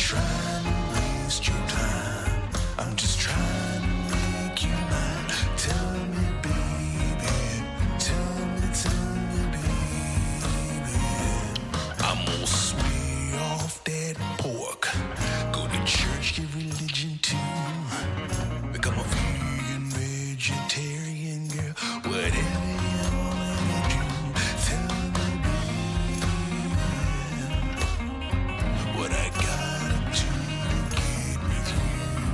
trying to waste your time. I'm just trying to make you mine. Tell me, baby. Tell me, baby. I'm gonna swear off that pork. Go to church, get religion too. Become a vegan, vegetarian girl. Whatever you wanna do. Tell me, baby, what I gotta do to get with you.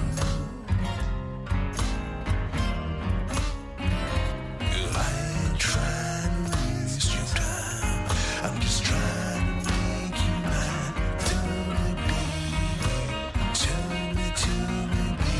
Girl, I ain't trying to waste your time. I'm just trying to make you mine. Tell me, baby. Tell me, baby.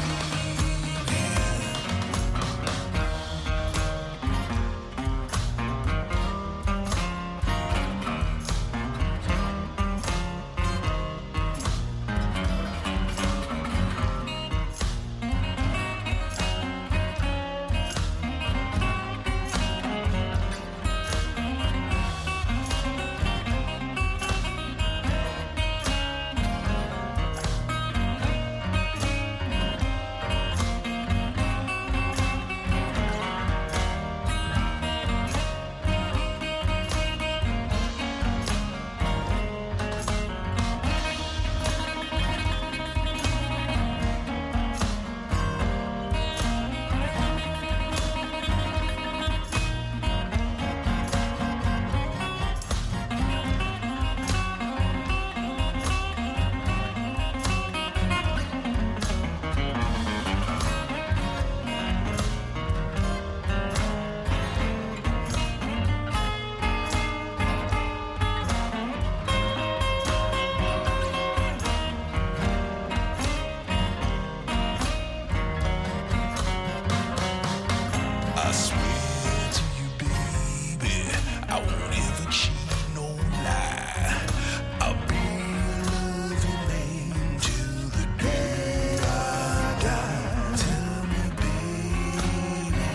I swear to you, baby, I won't ever cheat, no lie. I'll be your loving man till the day I die. Tell me, baby,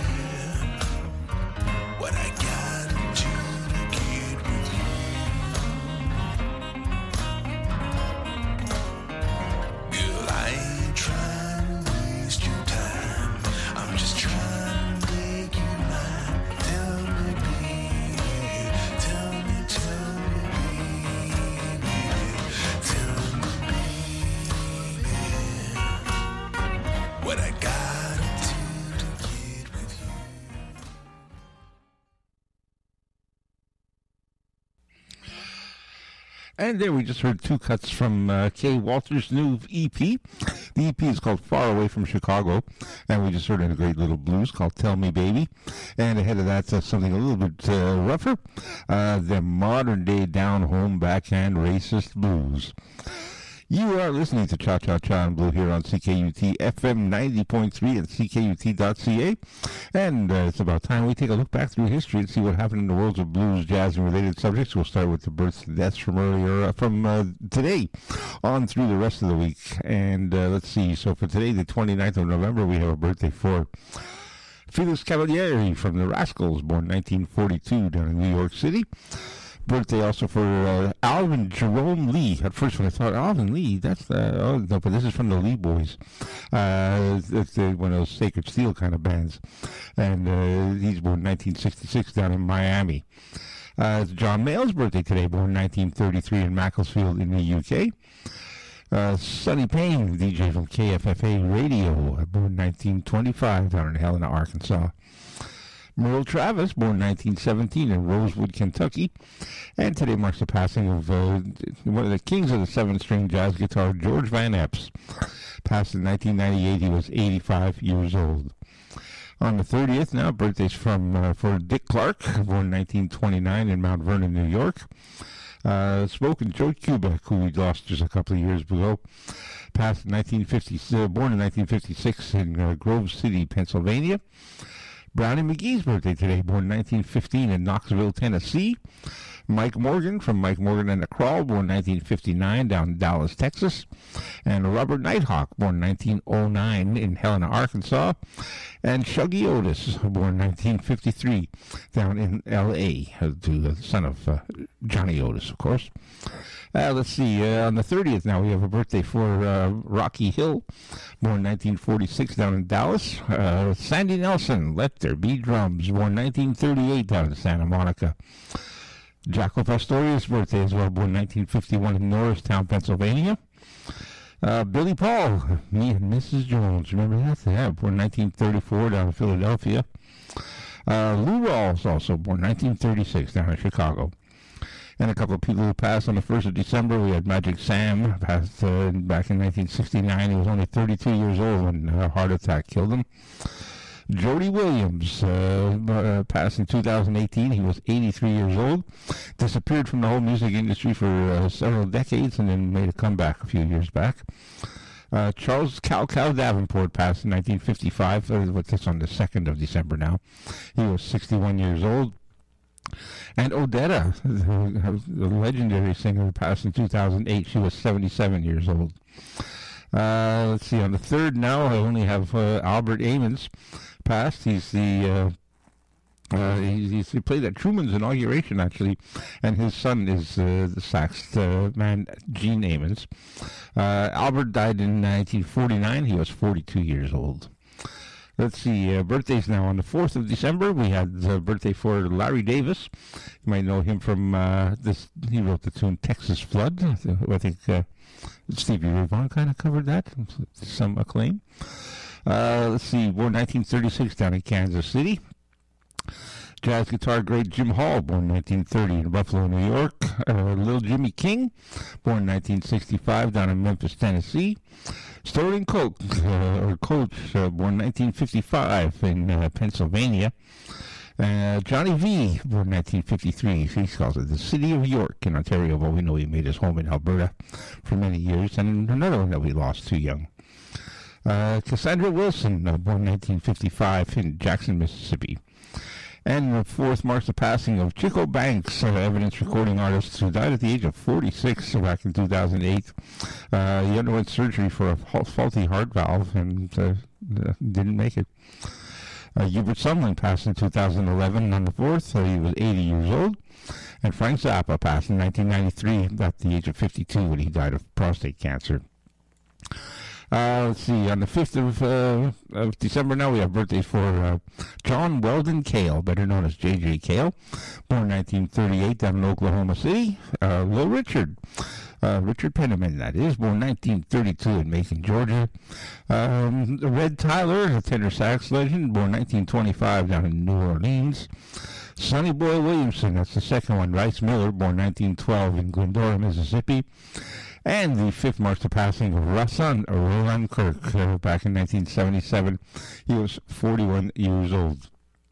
what I gotta do to get with you. Girl, I ain't trying to waste your time. I'm just trying to make you mine. Tell me, baby. Tell me, baby. Tell me, baby, what I gotta do to get with you. And there we just heard two cuts from Kay Walter's new EP. The EP is called Far Away from Chicago. And we just heard a great little blues called Tell Me Baby. And ahead of that, something a little bit rougher. The modern day down home backhand racist blues. You are listening to Cha Cha Cha and Blue here on CKUT FM 90.3 and CKUT.ca. And it's about time we take a look back through history and see what happened in the worlds of blues, jazz, and related subjects. We'll start with the births and deaths from earlier, from today on through the rest of the week. And let's see. So for today, the 29th of November, we have a birthday for Felix Cavalieri from the Rascals, born 1942 down in New York City. Birthday also for Alvin Jerome Lee. At first when I thought, Alvin Lee, that's, oh no, but this is from the Lee Boys. It's one of those Sacred Steel kind of bands. And he's born 1966 down in Miami. It's John Mayall's birthday today, born 1933 in Macclesfield in the UK. Sonny Payne, DJ from KFFA Radio, born 1925 down in Helena, Arkansas. Merle Travis, born 1917 in Rosewood, Kentucky. And today marks the passing of one of the kings of the seven-string jazz guitar, George Van Eps. Passed in 1998. He was 85 years old. On the 30th now, birthdays for Dick Clark, born 1929 in Mount Vernon, New York. Smoke and Joe Kubek, who we lost just a couple of years ago. Passed in born in 1956 in Grove City, Pennsylvania. Brownie McGee's birthday today, born 1915 in Knoxville, Tennessee. Mike Morgan from Mike Morgan and the Crawl, born 1959 down in Dallas, Texas. And Robert Nighthawk, born 1909 in Helena, Arkansas. And Shuggy Otis, born 1953 down in L.A., the son of Johnny Otis, of course. Let's see. On the 30th now, we have a birthday for Rocky Hill, born 1946 down in Dallas. Sandy Nelson, Let There Be Drums, born 1938 down in Santa Monica. Jaco Pastorius' birthday as well, born 1951 in Norristown, Pennsylvania. Billy Paul, Me and Mrs. Jones, remember that? Yeah, born 1934 down in Philadelphia. Lou Rawls, also born 1936 down in Chicago. And a couple of people who passed on the 1st of December. We had Magic Sam, passed back in 1969. He was only 32 years old when a heart attack killed him. Jody Williams passed in 2018. He was 83 years old. Disappeared from the whole music industry for several decades and then made a comeback a few years back. Charles Cow Davenport passed in 1955. What's this on the 2nd of December now? He was 61 years old. And Odetta, the legendary singer who passed in 2008, she was 77 years old. Let's see, on the 3rd now, I only have Albert Amons passed. He's he played at Truman's inauguration, actually, and his son is the sax man, Gene Amons. Albert died in 1949. He was 42 years old. Let's see, birthdays now. On the 4th of December, we had the birthday for Larry Davis. You might know him from this. He wrote the tune Texas Flood. I think Stevie Ray Vaughan kind of covered that, some acclaim. Let's see, born 1936 down in Kansas City. Jazz guitar great Jim Hall, born 1930 in Buffalo, New York. Little Jimmy King, born 1965 down in Memphis, Tennessee. Sterling Coach, born 1955 in Pennsylvania. Johnny V, born 1953. He calls it the City of York in Ontario, but we know he made his home in Alberta for many years. And another one that we lost too young. Cassandra Wilson, born 1955 in Jackson, Mississippi. And the 4th marks the passing of Chico Banks, evidence recording artist who died at the age of 46 back in 2008. He underwent surgery for a faulty heart valve and didn't make it. Hubert Sumlin passed in 2011 on the 4th. He was 80 years old. And Frank Zappa passed in 1993 at the age of 52 when he died of prostate cancer. Let's see, on the 5th of December now, we have birthdays for John Weldon Cale, better known as J.J. Cale, born 1938 down in Oklahoma City. Little Richard, Richard Penniman, that is, born 1932 in Macon, Georgia. Red Tyler, a tenor sax legend, born 1925 down in New Orleans. Sonny Boy Williamson, that's the second one. Rice Miller, born 1912 in Glendora, Mississippi. And the 5th marks the passing of Rahsaan Roland Kirk back in 1977. He was 41 years old.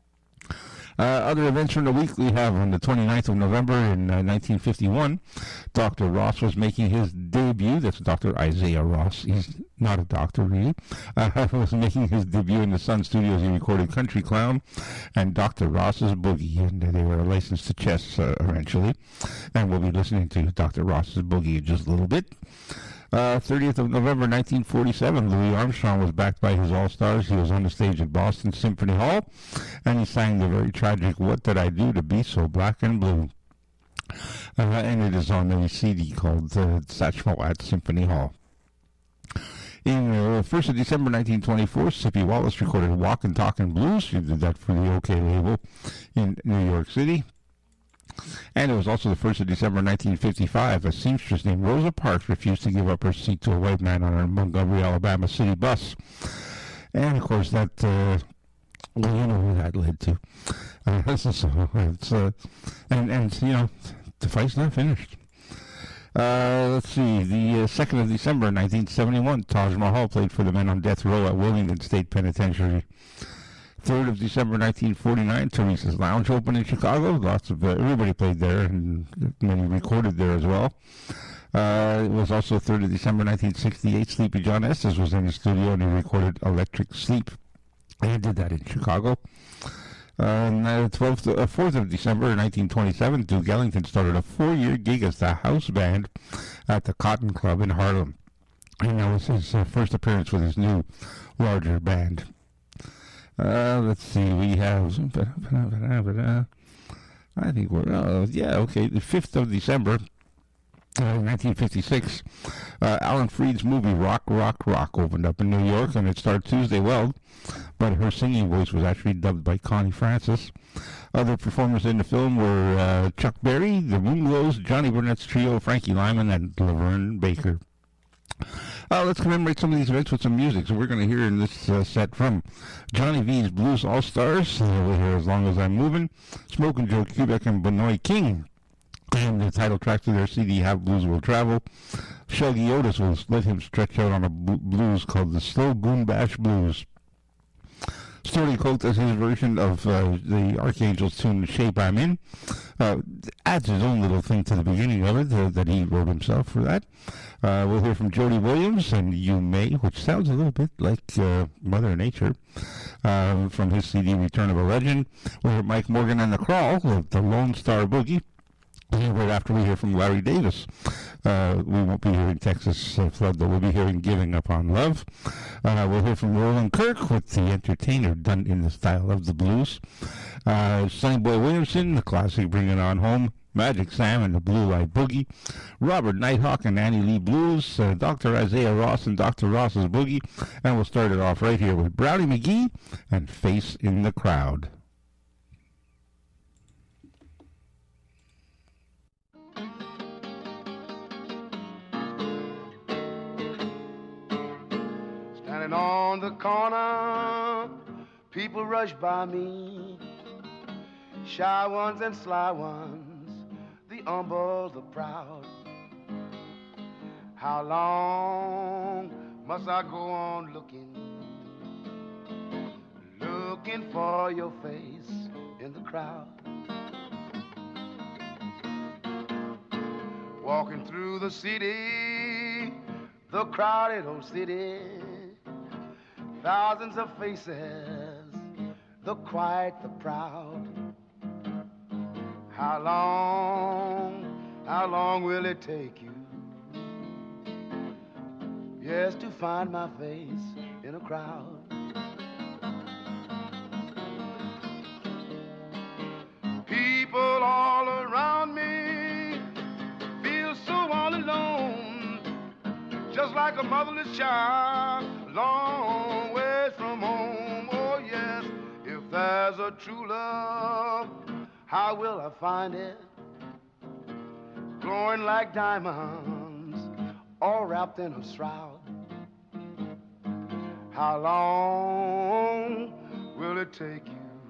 Other events from the week we have on the 29th of November in 1951. Dr. Ross was making his debut. That's Dr. Isaiah Ross. He's not a doctor, really. Was making his debut in the Sun Studios. He recorded Country Clown and Dr. Ross's Boogie, and they were licensed to Chess eventually. And we'll be listening to Dr. Ross's Boogie in just a little bit. 30th of November 1947, Louis Armstrong was backed by his All-Stars. He was on the stage at Boston Symphony Hall, and he sang the very tragic What Did I Do to Be So Black and Blue? And it is on the CD called Satchmo at Symphony Hall. In 1st of December 1924, Sippy Wallace recorded Walkin' Talkin' Blues. She did that for the OK label in New York City. And it was also the 1st of December 1955. A seamstress named Rosa Parks refused to give up her seat to a white man on a Montgomery, Alabama city bus. And, of course, that, well, you know who that led to. And you know, the fight's not finished. Let's see, the 2nd of December 1971, Taj Mahal played for the men on death row at Wilmington State Penitentiary. 3rd of December 1949, Teresa's Lounge opened in Chicago. Lots of everybody played there, and many recorded there as well. It was also 3rd of December 1968. Sleepy John Estes was in the studio, and he recorded Electric Sleep. And he did that in Chicago. 4th of December 1927, Duke Ellington started a 4-year gig as the house band at the Cotton Club in Harlem. And that was his first appearance with his new, larger band. Let's see, we have, I think we're, the 5th of December, 1956, Alan Freed's movie Rock, Rock, Rock opened up in New York, and it started Tuesday well, but her singing voice was actually dubbed by Connie Francis. Other performers in the film were Chuck Berry, the Moonglows, Johnny Burnett's Trio, Frankie Lyman, and Laverne Baker. Let's commemorate some of these events with some music. So we're going to hear in this set from Johnny V's Blues All-Stars. We'll hear As Long As I'm Moving, Smokin' Joe Kubek and Benoit King. And the title track to their CD, Have Blues Will Travel. Shuggy Otis will let him stretch out on a blues called the Slow Boom Bash Blues. Sterling Coates, as his version of the Archangels tune Shape I'm In, adds his own little thing to the beginning of it that he wrote himself for that. We'll hear from Jody Williams and You May, which sounds a little bit like Mother Nature, from his CD Return of a Legend. We'll hear Mike Morgan and the Crawl with the Lone Star Boogie. And right after we hear from Larry Davis, we won't be hearing Texas Flood, though we'll be hearing Giving Up on Love. We'll hear from Roland Kirk with The Entertainer, done in the style of the blues. Sonny Boy Williamson, the classic Bring It On Home. Magic Sam and the Blue Light Boogie. Robert Nighthawk and Annie Lee Blues. Dr. Isaiah Ross and Dr. Ross's Boogie. And we'll start it off right here with Brownie McGee and Face in the Crowd. Standing on the corner, people rush by me, shy ones and sly ones, the humble, the proud. How long must I go on looking for your face in the crowd? Walking through the city, the crowded old city, thousands of faces, the quiet, the proud. How long will it take you? Yes, to find my face in a crowd. People all around me feel so all alone, just like a motherless child, long ways from home. Oh yes, if there's a true love, how will I find it? Glowing like diamonds, all wrapped in a shroud. How long will it take you?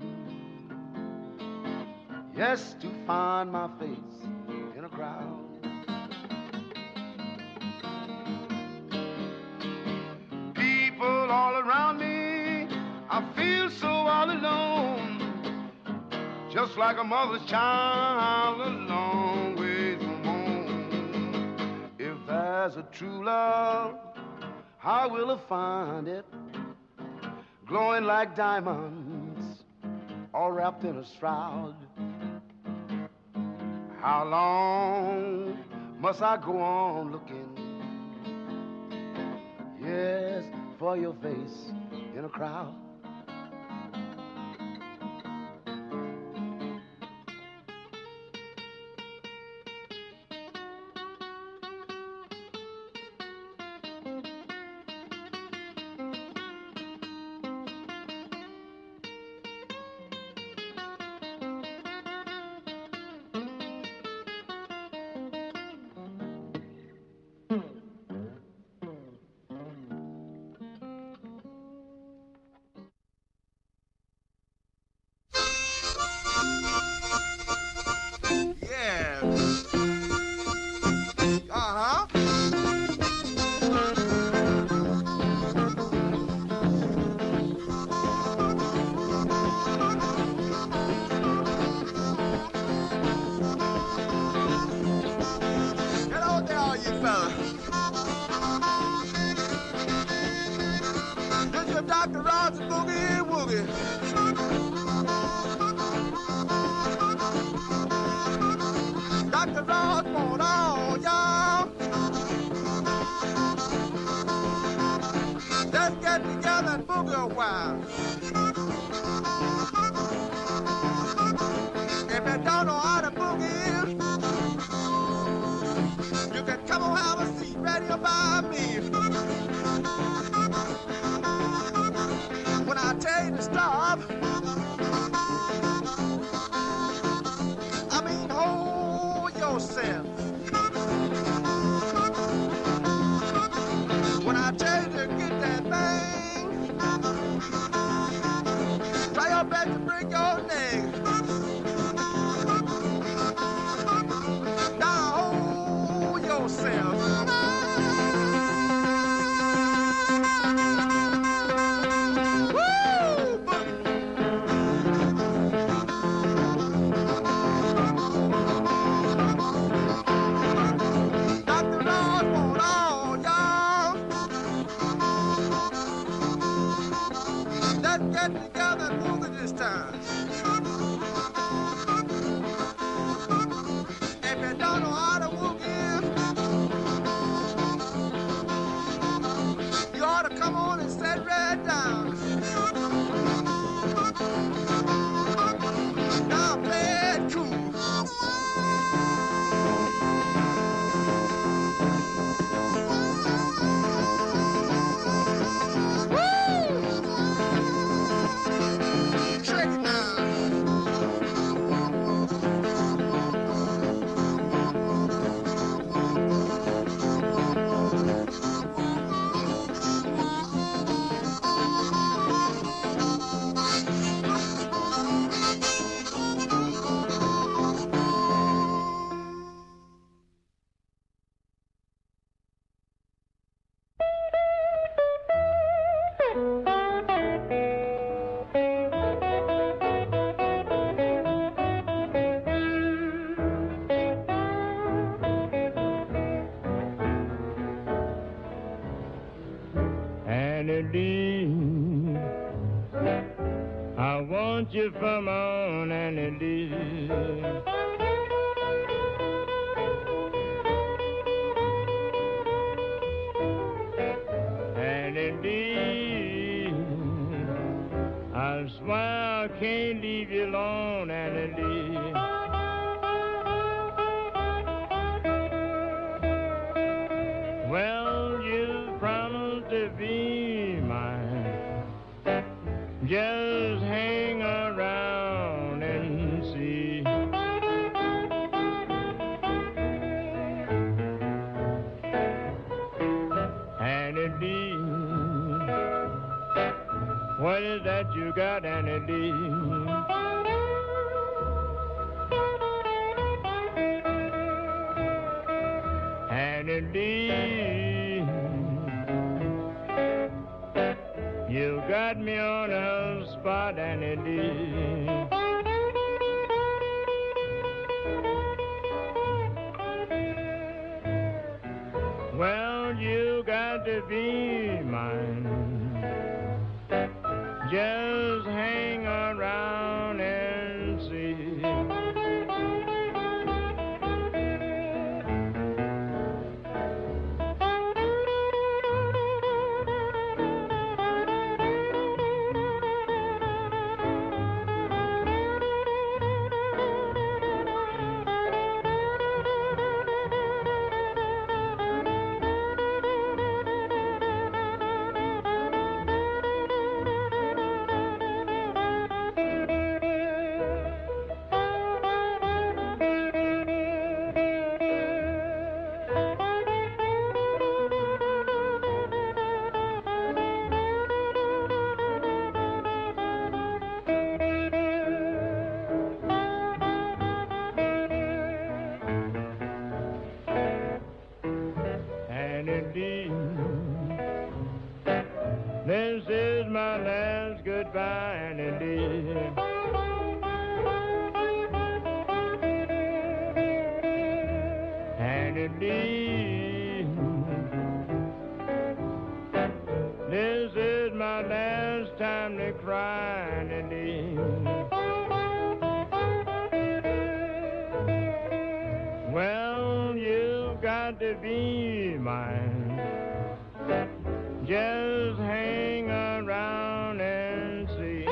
Yes, to find my face in a crowd. People all around me, I feel so all alone, just like a mother's child, a long ways from home. If there's a true love, how will I find it? Glowing like diamonds, all wrapped in a shroud. How long must I go on looking? Yes, for your face in a crowd. Dr. Ross and Boogie Woogie. Dr. Ross, hold on, y'all. Let's get together and boogie a while. If you don't know how to boogie, you right here by me. When I tell you to stop, I mean hold yourself. When I tell you to get that thing, try your best to break your neck. Now hold yourself. Together and move it this time. If you don't know how to walk in, you ought to come on and sit right down. Now play it cool. Annie, I want you for my own Annie. Annie, I swear I can't leave you alone, Annie. Well, you promised to be mine. Just hang around and see. Annie, what is that you got, Annie? Annie, you got me on a spot, Annie. Well, you got to be mine. Just hang around and see. This is my last goodbye, Annie. Annie, this is my last time to cry, Annie. Well, you've got to be mine. Just hang around and see.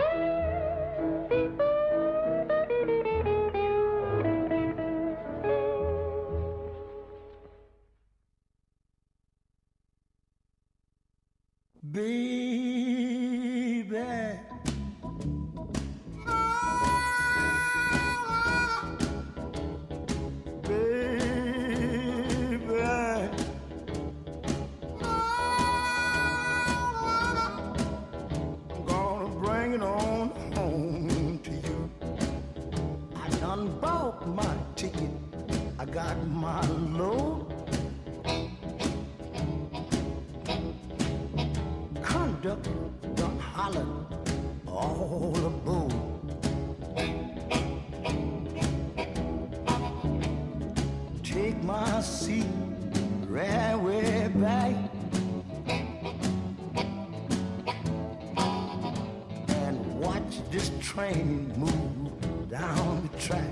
baby. My ticket, I got my load. Conductor done hollered all aboard. Take my seat right way back and watch this train move down the track.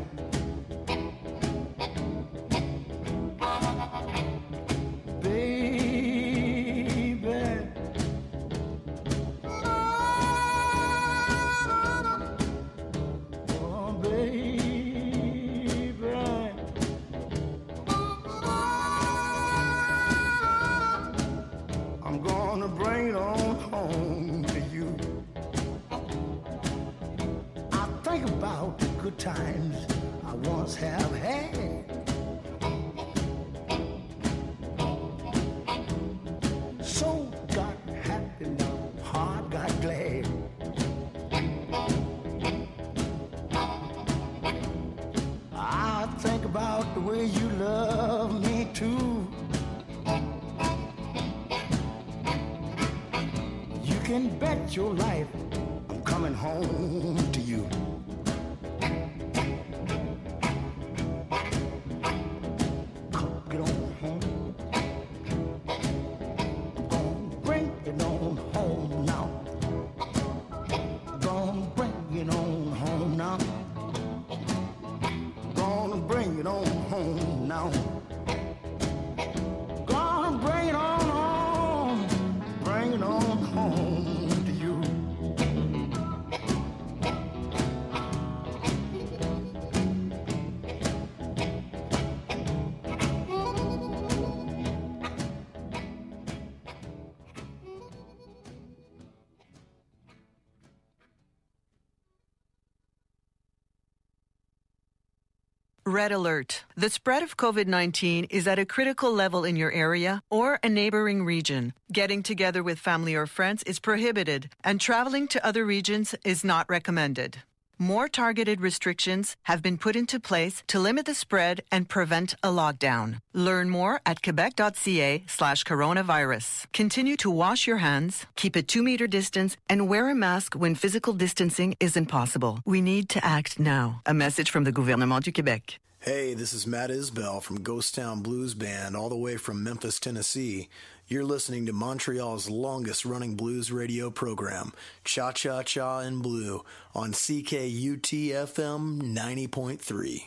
Times I once have had. Soul got happy, now heart got glad. I think about the way you love me too. You can bet your life I'm coming home to you. Red alert. The spread of COVID-19 is at a critical level in your area or a neighboring region. Getting together with family or friends is prohibited, and traveling to other regions is not recommended. More targeted restrictions have been put into place to limit the spread and prevent a lockdown. Learn more at quebec.ca/coronavirus. Continue to wash your hands, keep a 2-meter distance, and wear a mask when physical distancing isn't possible. We need to act now. A message from the Gouvernement du Québec. Hey, this is Matt Isbell from Ghost Town Blues Band, all the way from Memphis, Tennessee. You're listening to Montreal's longest-running blues radio program, Cha-Cha-Cha in Blue, on CKUT-FM 90.3.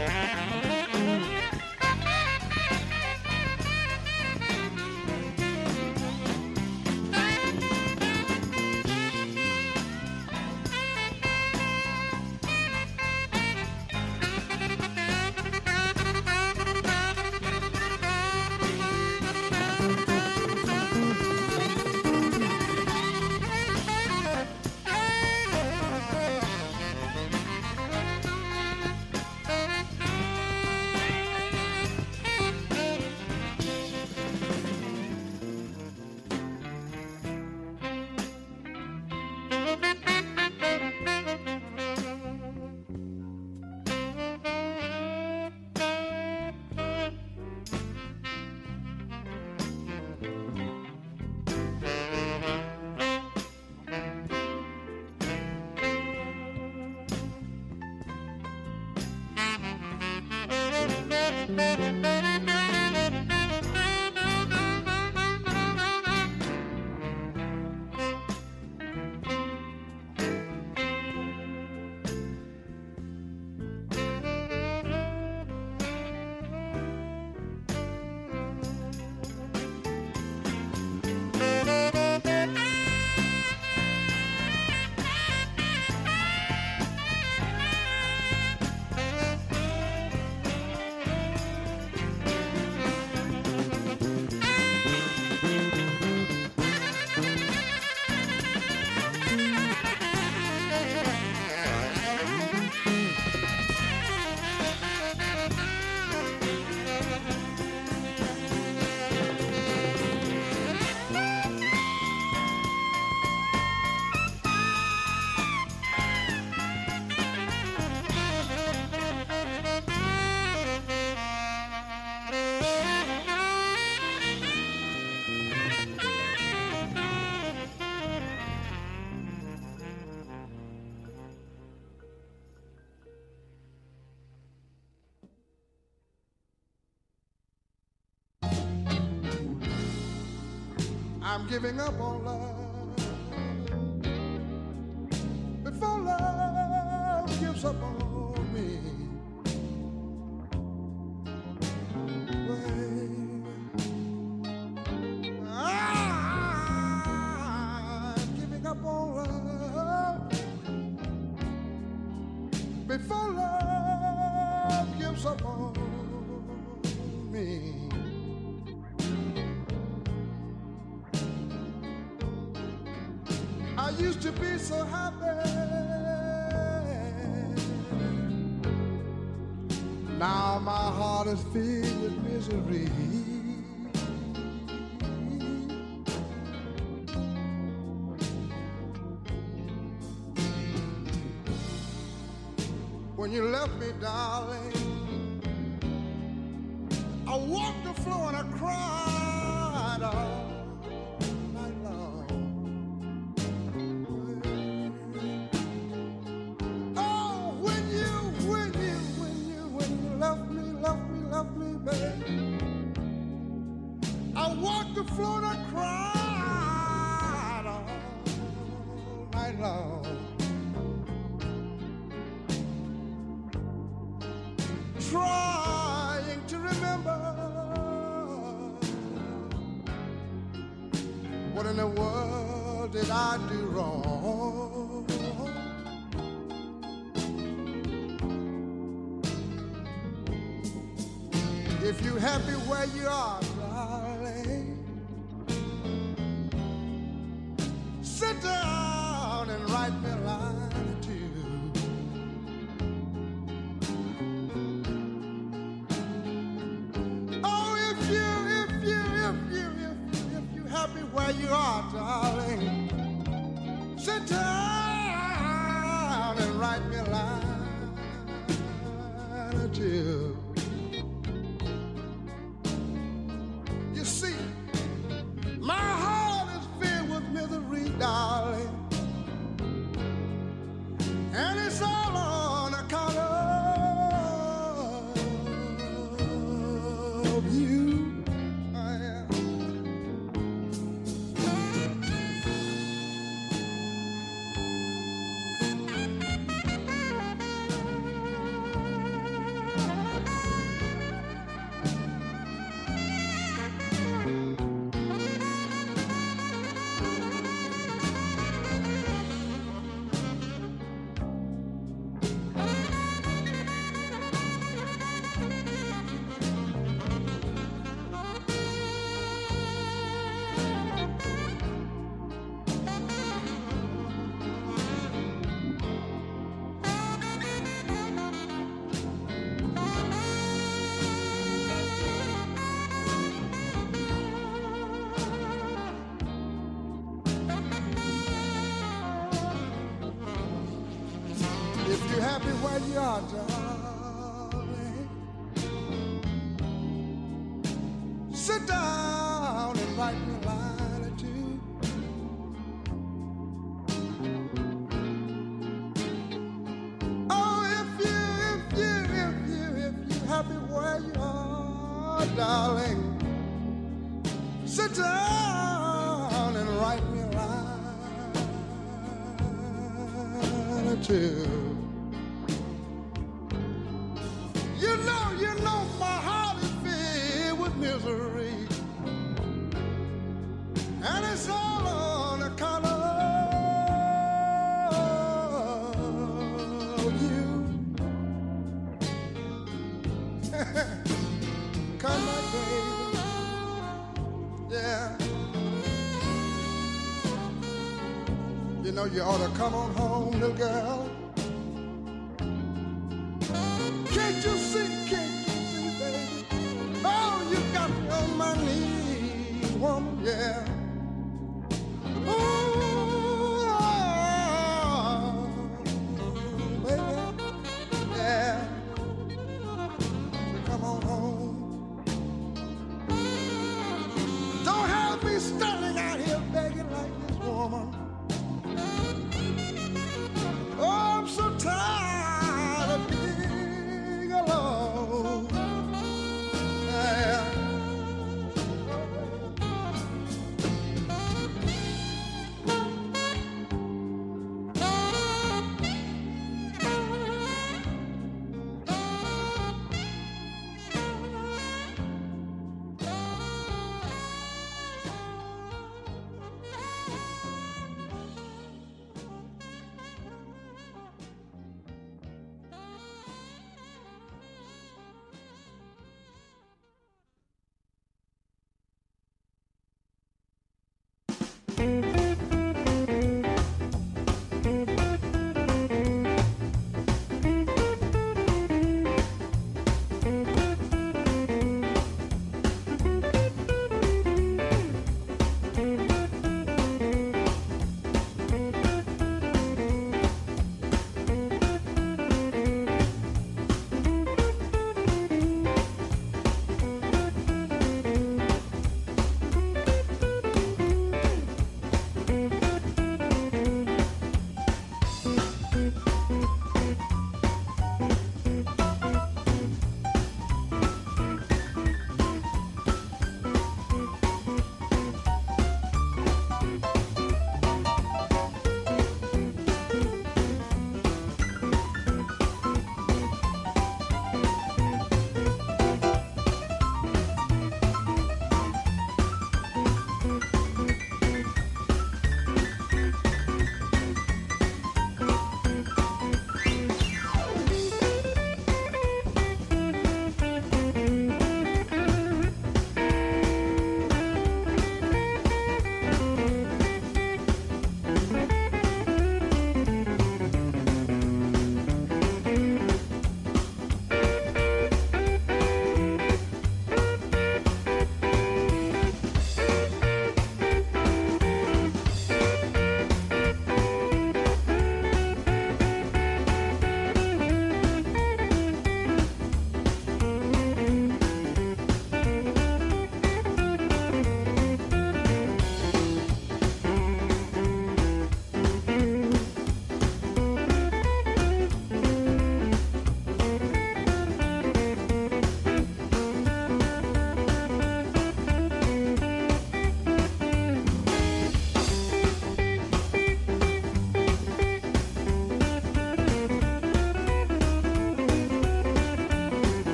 I'm giving up on love before love gives up on me. I'm giving up on love before love gives up on me. I used to be so happy. Now my heart is filled with misery. When you left me, darling, I walked the floor and I cried all night long. Oh, when you left me, baby, I walked the floor and I cried all night long. Trying to remember what in the world did I do wrong. If you happy where you are, darling, sit down and write me a line or two. Happy where you are, darling, sit down and write me a line or two. You see, my heart is filled with misery, darling, and it's all on account of you. happy where you are, darling. Sit down and write me a line or two. Oh, if you happy where you are, darling. Sit down and write me a line or two. You know my heart is filled with misery, and it's all on account of you. Come back, baby. Yeah. You know you ought to come on home, little girl. Can't you see, baby? Oh, you got me on my knees, woman, yeah. Ooh, baby, yeah. Come on home. Don't have me standing out here begging like this woman. Oh,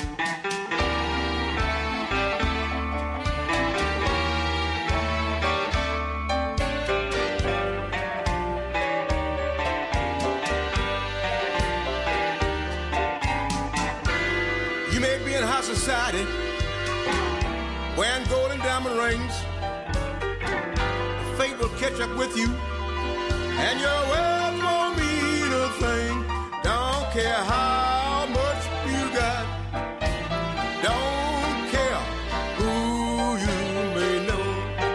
You may be in high society, wearing gold and diamond rings. Fate will catch up with you, and your wealth won't mean a thing. Don't care how much you got. Don't care who you may know.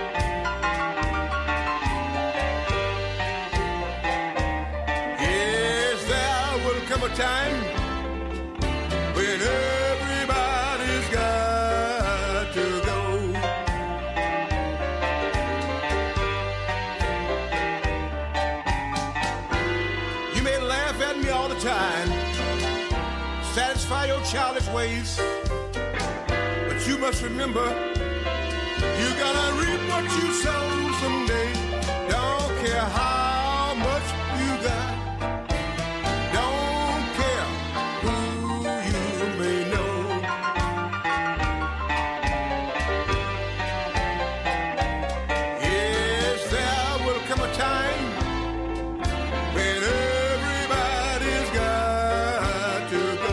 Yes, there will come a time when everybody's got to go. You may laugh at me all the time, satisfy your childish ways, but you must remember, you gotta reap what you sow someday. Don't care how much you got. Don't care who you may know. Yes, there will come a time when everybody's got to go.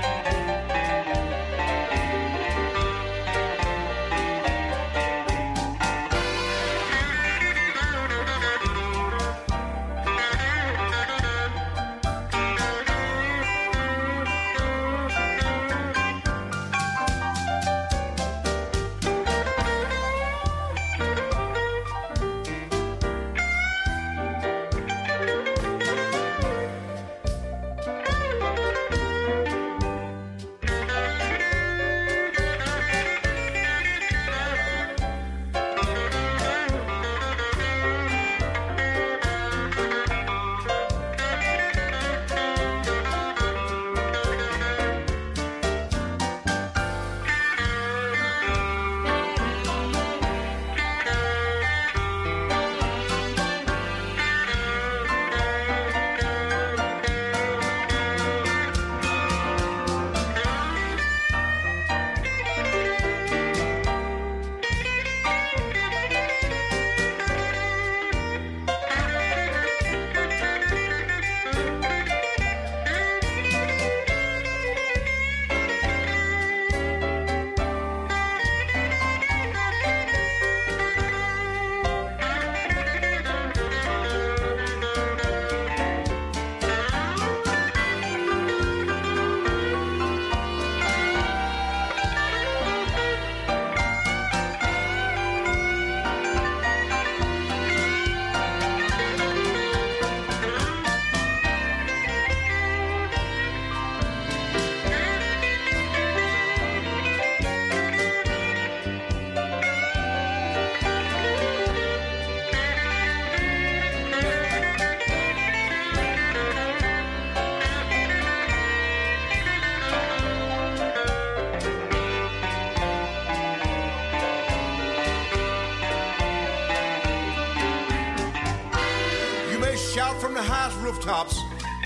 Shout from the highest rooftops.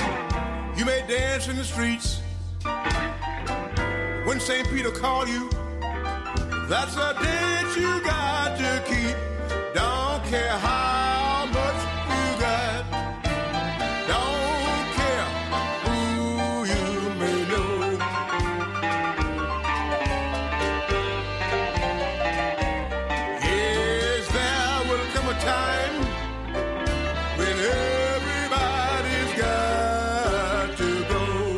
You may dance in the streets. When St. Peter called you, that's a date you got to keep. Don't care how much you got. Don't care who you may know. Yes, there will come a time when everybody's got to go.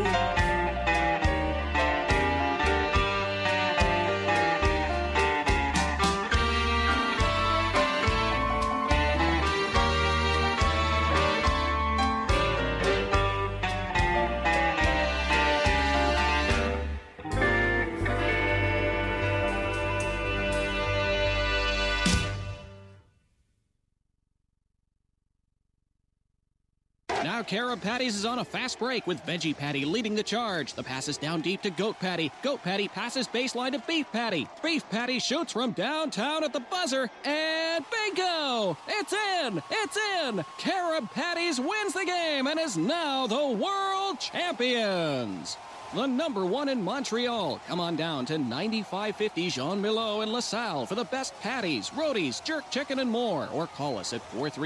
Now Carob Patties is on a fast break with Veggie Patty leading the charge. The pass is down deep to Goat Patty. Goat Patty passes baseline to Beef Patty. Beef Patty shoots from downtown at the buzzer, and bingo! It's in! It's in! Carob Patties wins the game and is now the world champions! the #1 in Montreal. Come on down to 9550 Jean Milo in LaSalle for the best patties, rotis, jerk chicken, and more. Or call us at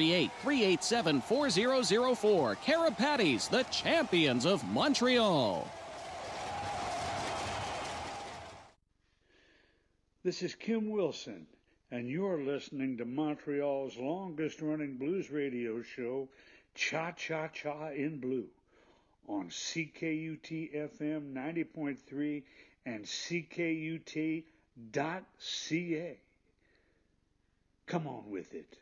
438-387-4004. Carib Patties, the champions of Montreal. This is Kim Wilson, and you're listening to Montreal's longest-running blues radio show, Cha-Cha-Cha in Blue, on CKUT-FM 90.3 and CKUT.ca. Come on with it.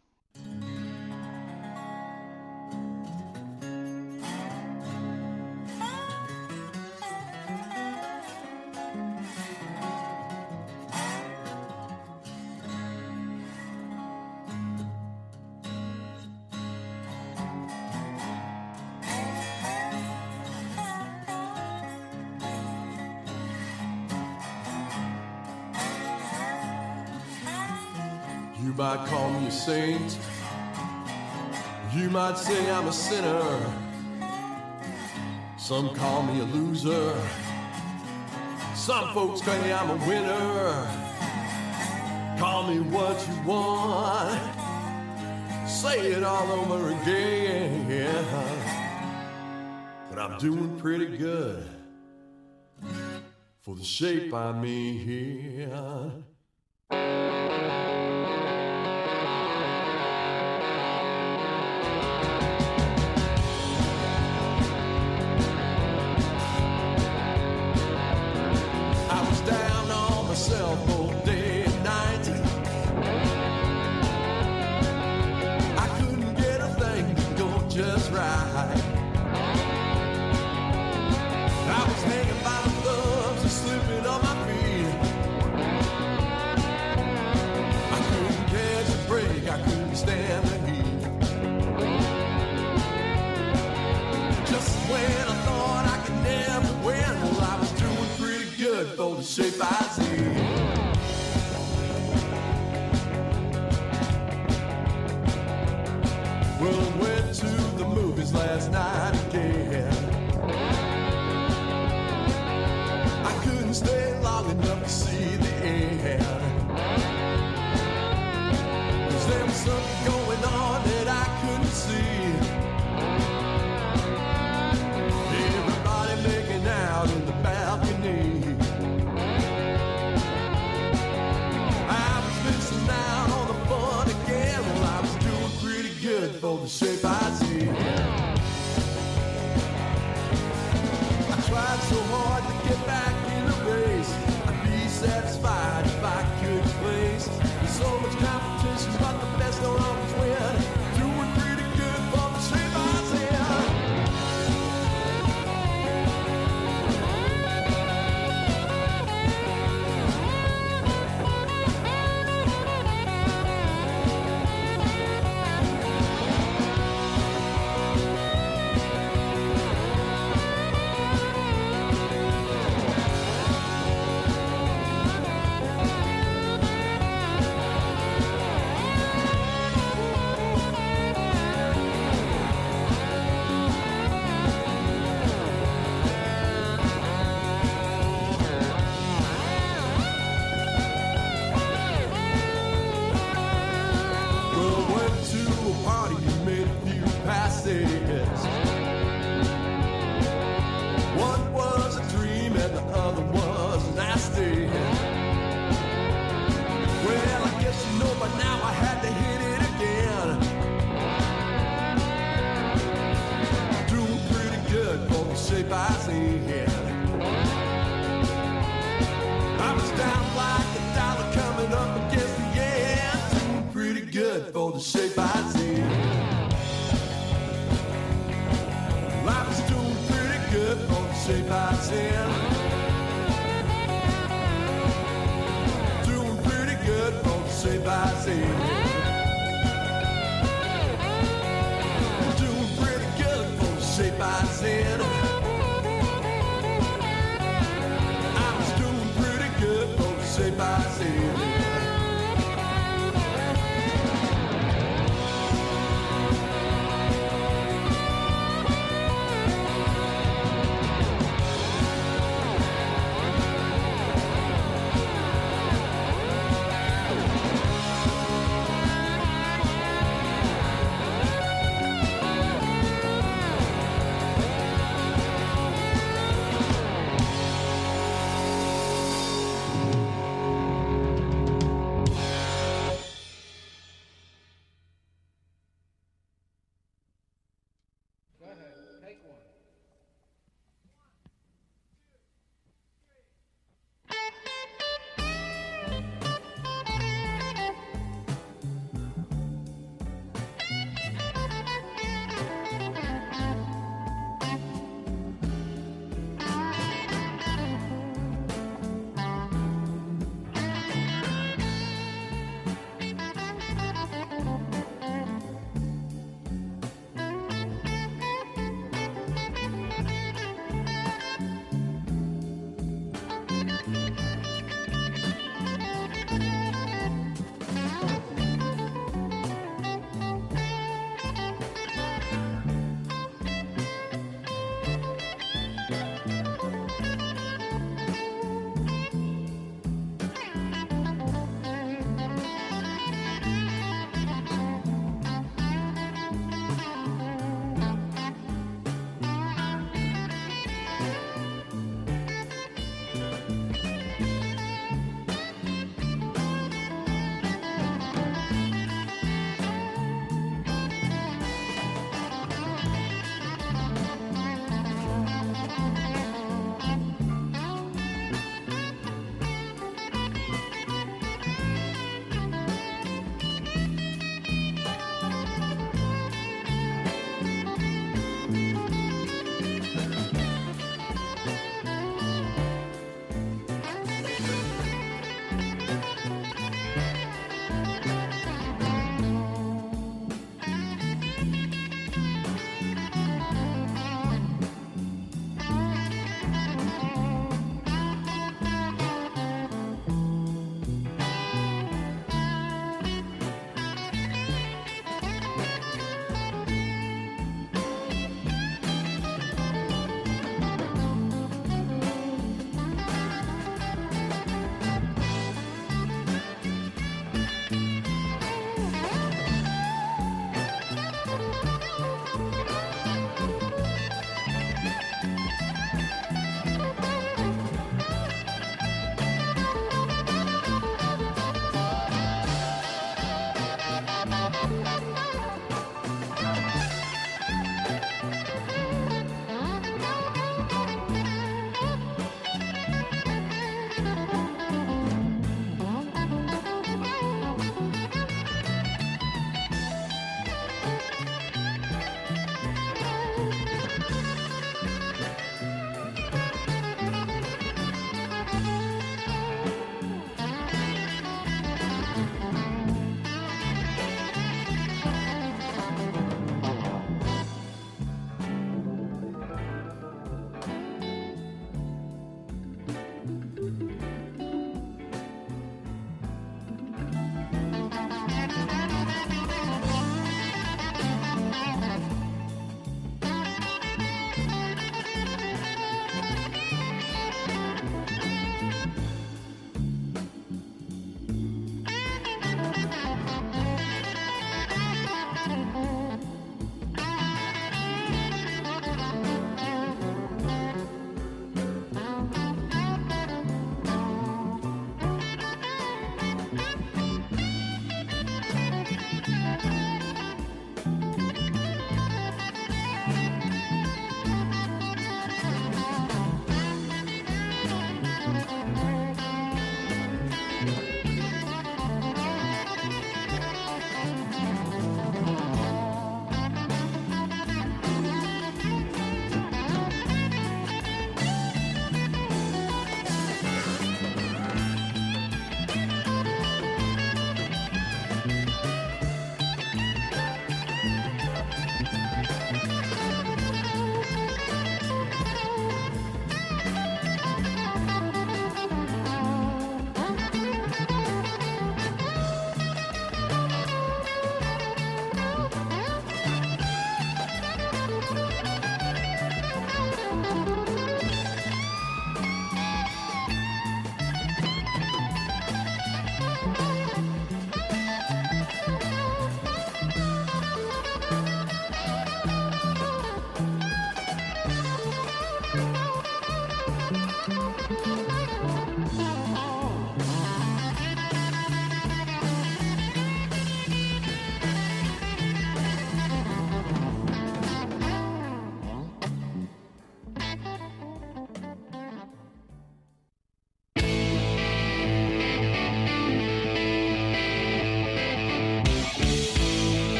You might call me a saint, you might say I'm a sinner, some call me a loser, some folks say I'm a winner. Call me what you want, say it all over again, but I'm doing pretty good for the shape I'm in. Both day and night, I couldn't get a thing to go just right. I was hanging by the thumbs and slipping on my feet. I couldn't catch a break, I couldn't stand the heat. Just when I thought I could never win, well, I was doing pretty good for the shape I see. Well, I went to the movies last night again. I couldn't stay long enough to see the end, 'cause there was something going on that I couldn't see. Everybody making out in the balcony. I was missing out on the fun again. Well, I was doing pretty good for the shape I see. I tried so hard to get back in the race. I'd be satisfied if I could place. There's so much competition, but the best don't always win. Doing pretty good for the shape I see. One was a dream and the other was nasty. Well, I guess you know by now I had to hit it again. Doing pretty good for the shape I see here. I was down like a dollar coming up against the end. Doing pretty good for the shape I see. I was doing pretty good for the shape I see. Doing pretty good for the shape I see. Doing pretty good for the shape I see. I was doing pretty good for the shape I see.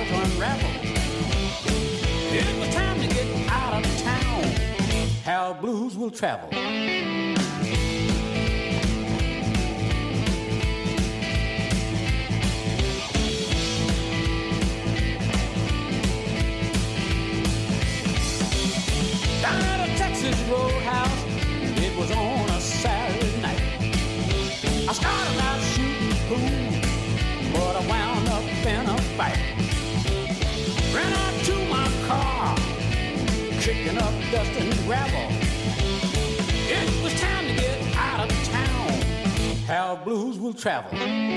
to unravel. It was time to get out of town. How blues will travel. Down at a Texas roadhouse, it was on a Saturday night. I started out shooting pool, but I wound up in a fight. Ran out to my car, kicking up dust and gravel. It was time to get out of town. How blues will travel.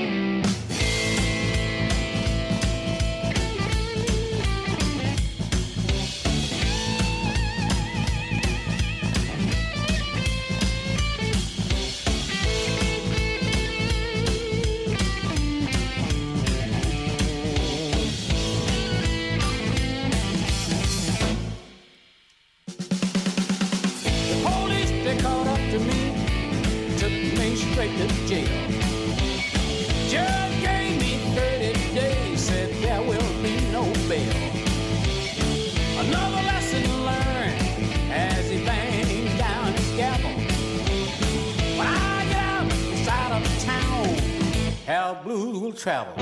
Straight to jail. Judge gave me 30 days, said there will be no bail. Another lesson learned as he banged down his gavel. When I get outside of town, how blues will travel.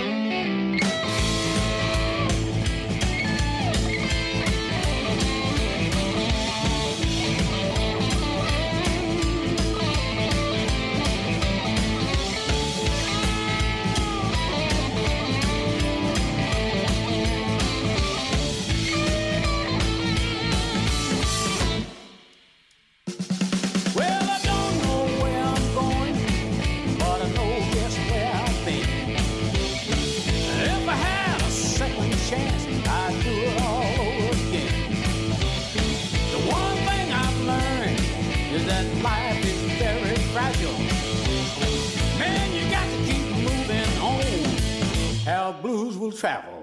Blues will travel.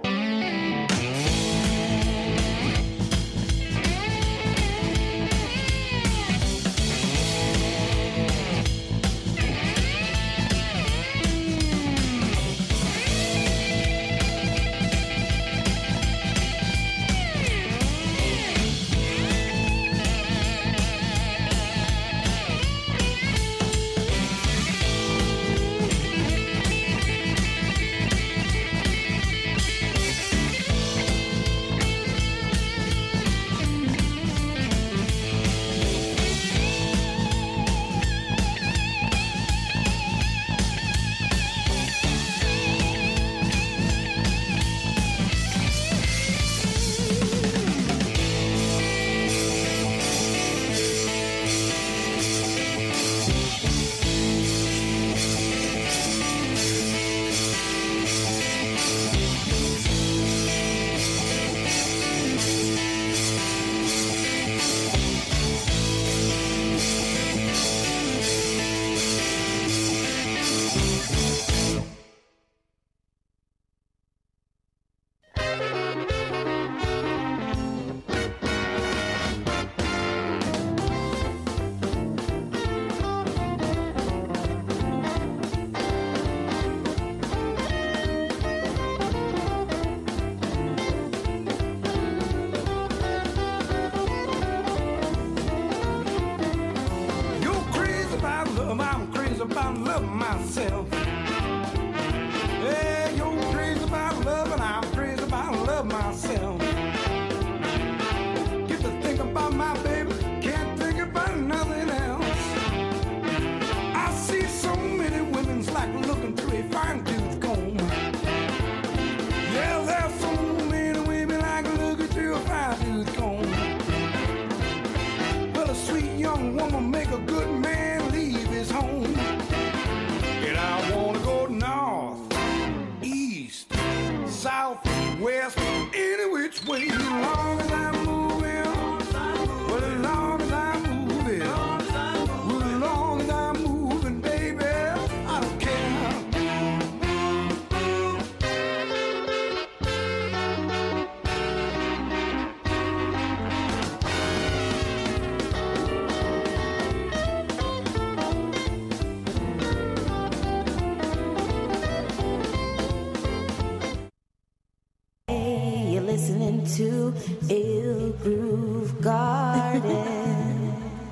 into Ill Groove Garden.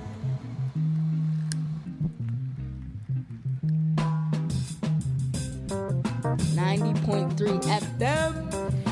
90.3 FM.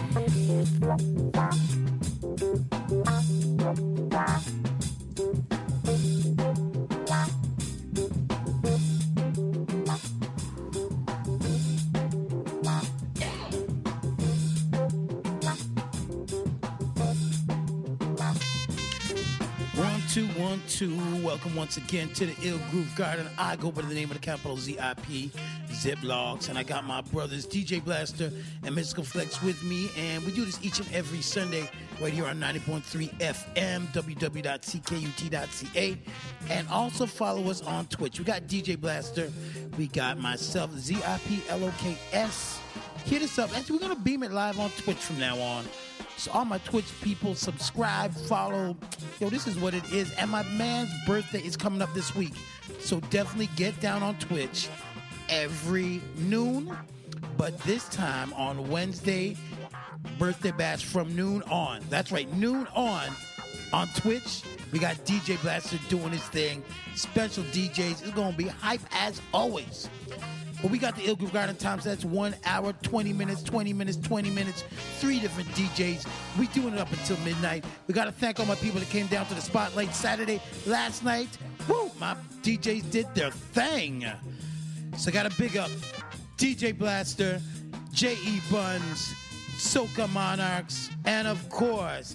One, two. Welcome once again to the Ill Groove Garden. I go by the name of the capital ZIP, Ziplogs, and I got my brothers DJ Blaster and Mystical Flex with me, and we do this each and every Sunday right here on 90.3 FM, www.ckut.ca, and also follow us on Twitch. We got DJ Blaster, we got myself, ZIPLOKS. Hit us up. Actually, we're going to beam it live on Twitch from now on. So all my Twitch people, subscribe, follow. Yo, this is what it is. And my man's birthday is coming up this week. So definitely get down on Twitch every noon. But this time on Wednesday, birthday bash from noon on. That's right, noon on Twitch. We got DJ Blaster doing his thing. Special DJs. It's going to be hype as always. But we got the Ill Groove Garden time, so that's 1 hour, 20 minutes, 20 minutes, 20 minutes, 3 different DJs. We doing it up until midnight. We got to thank all my people that came down to the Spotlight Saturday last night. Woo! My DJs did their thing. So I got to big up DJ Blaster, J.E. Buns, Soca Monarchs, and of course,